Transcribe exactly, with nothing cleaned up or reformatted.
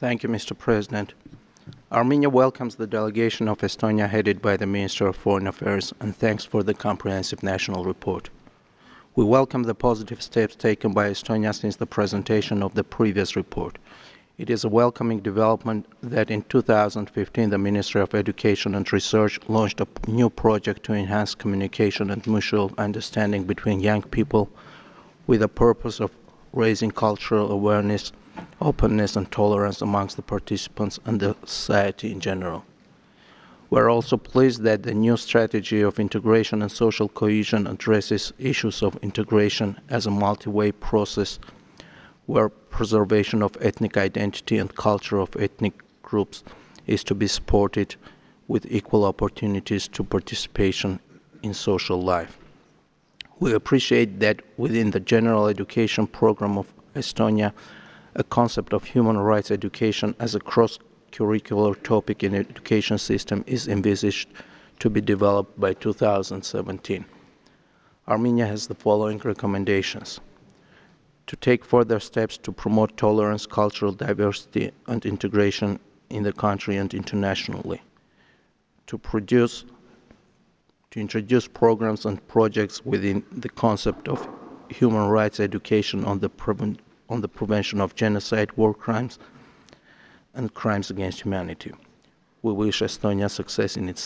Thank you, Mister President. Armenia welcomes the delegation of Estonia headed by the Minister of Foreign Affairs and thanks for the comprehensive national report. We welcome the positive steps taken by Estonia since the presentation of the previous report. It is a welcoming development that in two thousand fifteen the Ministry of Education and Research launched a new project to enhance communication and mutual understanding between young people with the purpose of raising cultural awareness, openness and tolerance amongst the participants and the society in general. We are also pleased that the new strategy of integration and social cohesion addresses issues of integration as a multi-way process where preservation of ethnic identity and culture of ethnic groups is to be supported with equal opportunities to participation in social life. We appreciate that within the general education program of Estonia, a concept of human rights education as a cross-curricular topic in the education system is envisaged to be developed by two thousand seventeen. Armenia has the following recommendations: to take further steps to promote tolerance, cultural diversity and integration in the country and internationally, to produce to introduce programs and projects within the concept of human rights education on the, on the prevention of genocide, war crimes, and crimes against humanity. We wish Estonia success in its